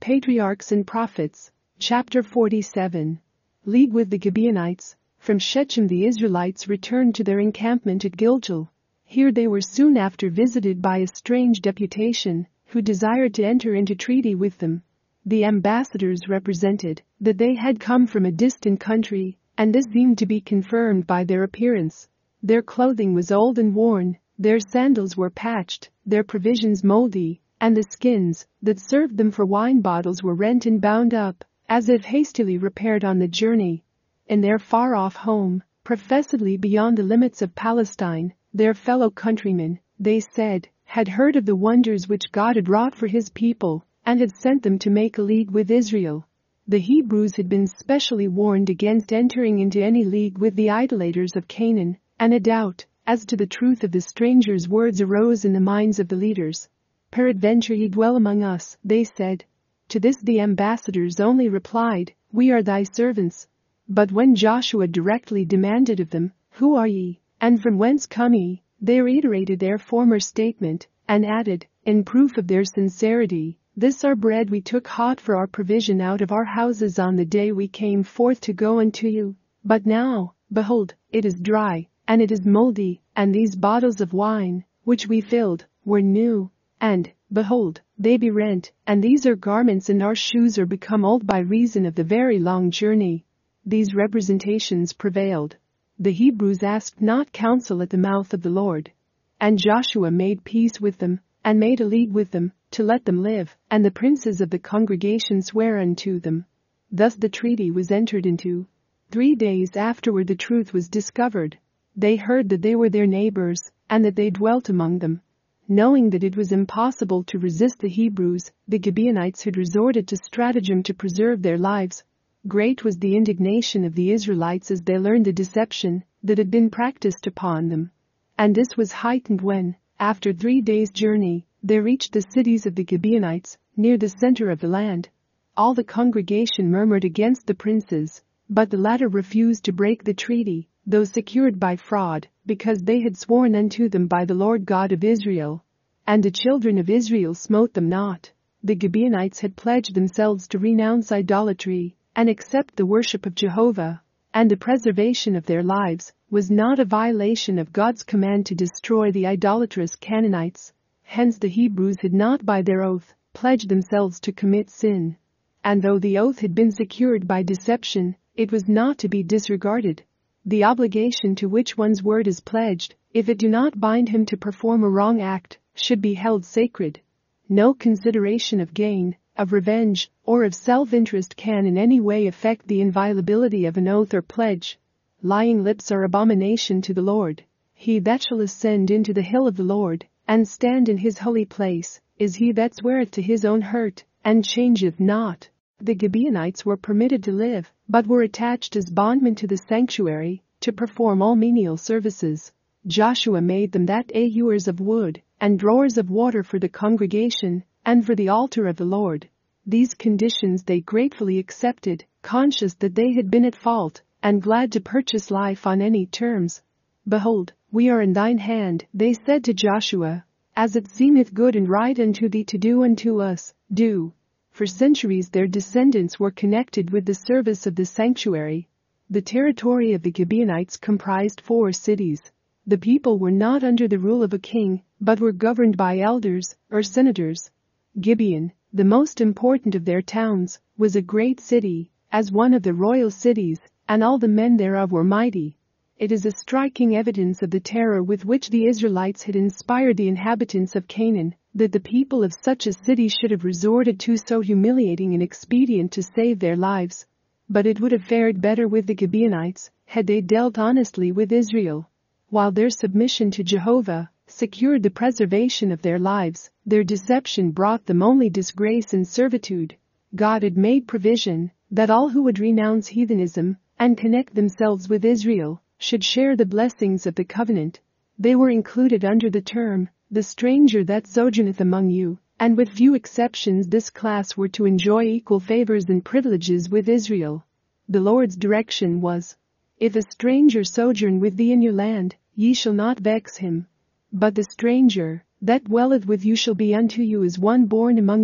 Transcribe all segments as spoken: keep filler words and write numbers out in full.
Patriarchs and Prophets, chapter forty-seven. League with the Gibeonites. From Shechem the Israelites returned to their encampment at Gilgal. Here they were soon after visited by a strange deputation, who desired to enter into treaty with them. The ambassadors represented that they had come from a distant country, and this seemed to be confirmed by their appearance. Their clothing was old and worn, their sandals were patched, their provisions moldy, and the skins that served them for wine bottles were rent and bound up, as if hastily repaired on the journey. In their far-off home, professedly beyond the limits of Palestine, their fellow countrymen, they said, had heard of the wonders which God had wrought for his people, and had sent them to make a league with Israel. The Hebrews had been specially warned against entering into any league with the idolaters of Canaan, and a doubt as to the truth of the strangers' words arose in the minds of the leaders. "Peradventure ye dwell among us," they said. To this the ambassadors only replied, "We are thy servants." But when Joshua directly demanded of them, "Who are ye, and from whence come ye?" they reiterated their former statement, and added, in proof of their sincerity, "This our bread we took hot for our provision out of our houses on the day we came forth to go unto you. But now, behold, it is dry, and it is moldy, and these bottles of wine, which we filled, were new. And, behold, they be rent, and these are garments and our shoes are become old by reason of the very long journey." These representations prevailed. The Hebrews asked not counsel at the mouth of the Lord. And Joshua made peace with them, and made a league with them, to let them live, and the princes of the congregation sware unto them. Thus the treaty was entered into. Three days afterward the truth was discovered. They heard that they were their neighbors, and that they dwelt among them. Knowing that it was impossible to resist the Hebrews, the Gibeonites had resorted to stratagem to preserve their lives. Great was the indignation of the Israelites as they learned the deception that had been practiced upon them. And this was heightened when, after three days' journey, they reached the cities of the Gibeonites, near the center of the land. All the congregation murmured against the princes, but the latter refused to break the treaty, though secured by fraud, because they had sworn unto them by the Lord God of Israel. And the children of Israel smote them not. The Gibeonites had pledged themselves to renounce idolatry, and accept the worship of Jehovah, and the preservation of their lives was not a violation of God's command to destroy the idolatrous Canaanites. Hence the Hebrews had not by their oath pledged themselves to commit sin. And though the oath had been secured by deception, it was not to be disregarded. The obligation to which one's word is pledged, if it do not bind him to perform a wrong act, should be held sacred. No consideration of gain, of revenge, or of self-interest can in any way affect the inviolability of an oath or pledge. Lying lips are abomination to the Lord. He that shall ascend into the hill of the Lord, and stand in his holy place, is he that sweareth to his own hurt, and changeth not. The Gibeonites were permitted to live, but were attached as bondmen to the sanctuary, to perform all menial services. Joshua made them that hewers of wood, and drawers of water for the congregation, and for the altar of the Lord. These conditions they gratefully accepted, conscious that they had been at fault, and glad to purchase life on any terms. "Behold, we are in thine hand," they said to Joshua. "As it seemeth good and right unto thee to do unto us, do." For centuries their descendants were connected with the service of the sanctuary. The territory of the Gibeonites comprised four cities. The people were not under the rule of a king, but were governed by elders, or senators. Gibeon, the most important of their towns, was a great city, as one of the royal cities, and all the men thereof were mighty. It is a striking evidence of the terror with which the Israelites had inspired the inhabitants of Canaan, that the people of such a city should have resorted to so humiliating an expedient to save their lives. But it would have fared better with the Gibeonites, had they dealt honestly with Israel. While their submission to Jehovah secured the preservation of their lives, their deception brought them only disgrace and servitude. God had made provision that all who would renounce heathenism and connect themselves with Israel should share the blessings of the covenant. They were included under the term, "the stranger that sojourneth among you," and with few exceptions this class were to enjoy equal favors and privileges with Israel. The Lord's direction was, "If a stranger sojourn with thee in your land, ye shall not vex him. But the stranger that dwelleth with you shall be unto you as one born among you,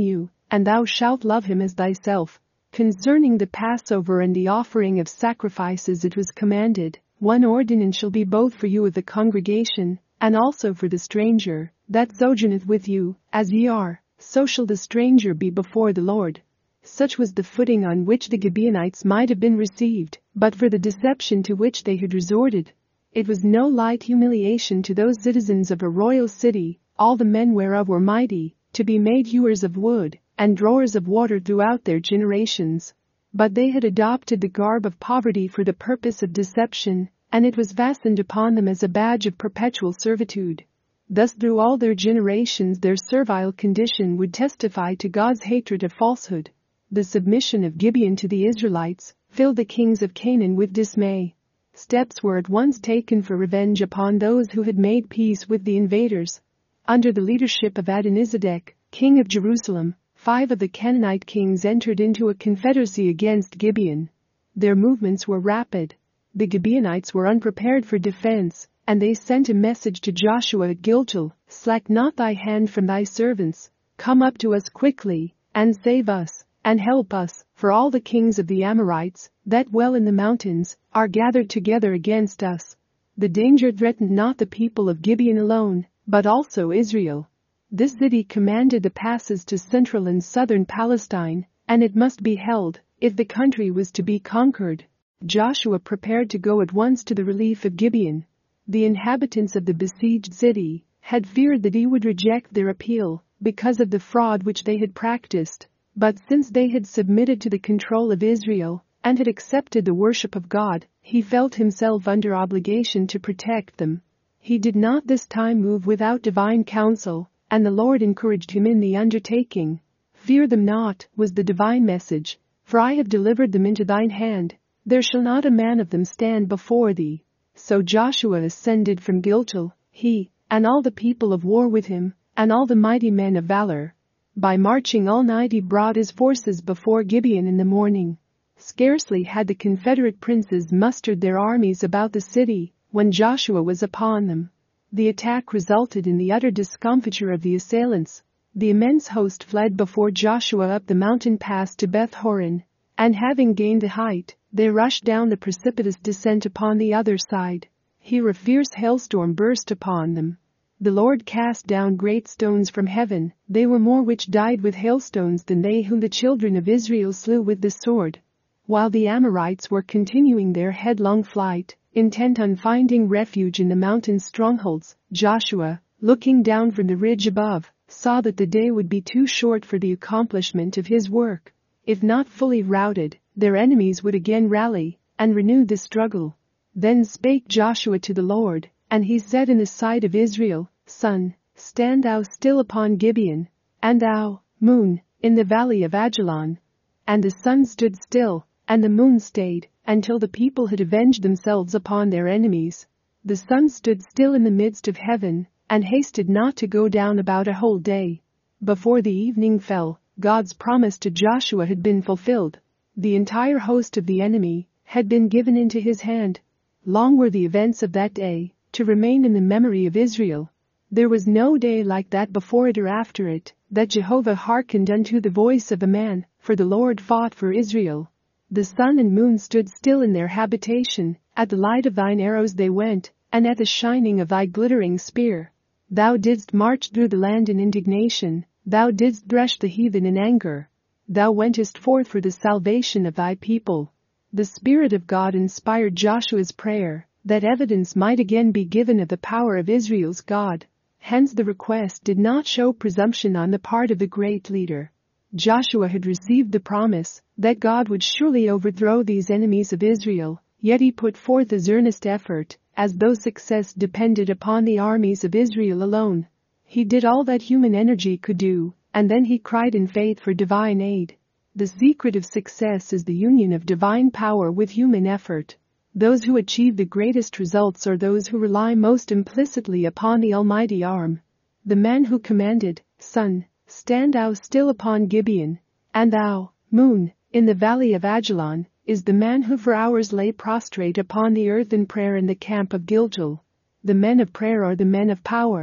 and thou shalt love him as thyself. Concerning the Passover and the offering of sacrifices it was commanded, one ordinance shall be both for you of the congregation, and also for the stranger that sojourneth with you, as ye are, so shall the stranger be before the Lord. Such was the footing on which the Gibeonites might have been received, but for the deception to which they had resorted. It was no light humiliation to those citizens of a royal city, all the men whereof were mighty, to be made hewers of wood, and drawers of water throughout their generations. But they had adopted the garb of poverty for the purpose of deception, and it was fastened upon them as a badge of perpetual servitude. Thus through all their generations their servile condition would testify to God's hatred of falsehood. The submission of Gibeon to the Israelites filled the kings of Canaan with dismay. Steps were at once taken for revenge upon those who had made peace with the invaders. Under the leadership of Adonizedek, king of Jerusalem, five of the Canaanite kings entered into a confederacy against Gibeon. Their movements were rapid. The Gibeonites were unprepared for defense, and they sent a message to Joshua at Gilgal, "Slack not thy hand from thy servants. Come up to us quickly, and save us, and help us, for all the kings of the Amorites, that dwell in the mountains, are gathered together against us." The danger threatened not the people of Gibeon alone, but also Israel. This city commanded the passes to central and southern Palestine, and it must be held, if the country was to be conquered. Joshua prepared to go at once to the relief of Gibeon. The inhabitants of the besieged city had feared that he would reject their appeal because of the fraud which they had practiced, but since they had submitted to the control of Israel and had accepted the worship of God, he felt himself under obligation to protect them. He did not this time move without divine counsel, and the Lord encouraged him in the undertaking. "Fear them not," was the divine message, "for I have delivered them into thine hand. There shall not a man of them stand before thee." So Joshua ascended from Gilgal, he, and all the people of war with him, and all the mighty men of valor. By marching all night he brought his forces before Gibeon in the morning. Scarcely had the Confederate princes mustered their armies about the city, when Joshua was upon them. The attack resulted in the utter discomfiture of the assailants. The immense host fled before Joshua up the mountain pass to Beth Horon, and having gained the height, they rushed down the precipitous descent upon the other side. Here a fierce hailstorm burst upon them. The Lord cast down great stones from heaven, they were more which died with hailstones than they whom the children of Israel slew with the sword. While the Amorites were continuing their headlong flight, intent on finding refuge in the mountain strongholds, Joshua, looking down from the ridge above, saw that the day would be too short for the accomplishment of his work. If not fully routed, their enemies would again rally and renew the struggle. Then spake Joshua to the Lord, and he said in the sight of Israel, "Sun, stand thou still upon Gibeon, and thou, moon, in the valley of Ajalon." And the sun stood still, and the moon stayed, until the people had avenged themselves upon their enemies. The sun stood still in the midst of heaven, and hasted not to go down about a whole day. Before the evening fell, God's promise to Joshua had been fulfilled. The entire host of the enemy had been given into his hand. Long were the events of that day to remain in the memory of Israel. There was no day like that before it or after it, that Jehovah hearkened unto the voice of a man, for the Lord fought for Israel. The sun and moon stood still in their habitation, at the light of thine arrows they went, and at the shining of thy glittering spear. Thou didst march through the land in indignation, thou didst thresh the heathen in anger. Thou wentest forth for the salvation of thy people. The Spirit of God inspired Joshua's prayer, that evidence might again be given of the power of Israel's God. Hence the request did not show presumption on the part of the great leader. Joshua had received the promise that God would surely overthrow these enemies of Israel, yet he put forth his earnest effort, as though success depended upon the armies of Israel alone. He did all that human energy could do, and then he cried in faith for divine aid. The secret of success is the union of divine power with human effort. Those who achieve the greatest results are those who rely most implicitly upon the Almighty arm. The man who commanded, "Sun, stand thou still upon Gibeon, and thou, moon, in the valley of Ajalon," is the man who for hours lay prostrate upon the earth in prayer in the camp of Gilgal. The men of prayer are the men of power.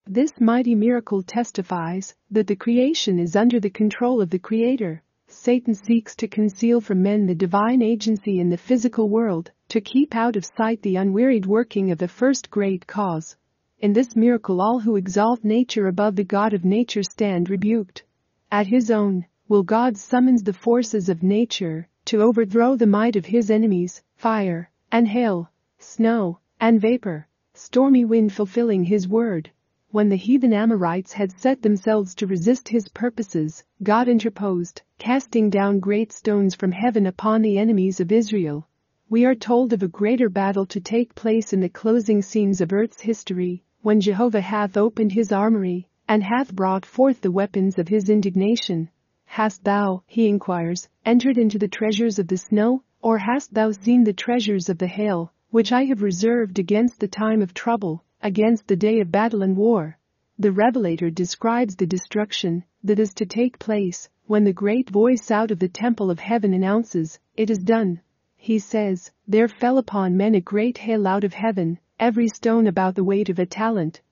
This mighty miracle testifies that the creation is under the control of the Creator. Satan seeks to conceal from men the divine agency in the physical world, to keep out of sight the unwearied working of the first great cause. In this miracle, all who exalt nature above the God of nature stand rebuked. At his own will, God summons the forces of nature to overthrow the might of his enemies, fire and hail, snow and vapor, stormy wind, fulfilling his word. When the heathen Amorites had set themselves to resist his purposes, God interposed, casting down great stones from heaven upon the enemies of Israel. We are told of a greater battle to take place in the closing scenes of earth's history, when Jehovah hath opened his armory, and hath brought forth the weapons of his indignation. Hast thou, he inquires, entered into the treasures of the snow, or hast thou seen the treasures of the hail, which I have reserved against the time of trouble, against the day of battle and war? The Revelator describes the destruction that is to take place when the great voice out of the temple of heaven announces, "It is done." He says, "There fell upon men a great hail out of heaven, every stone about the weight of a talent,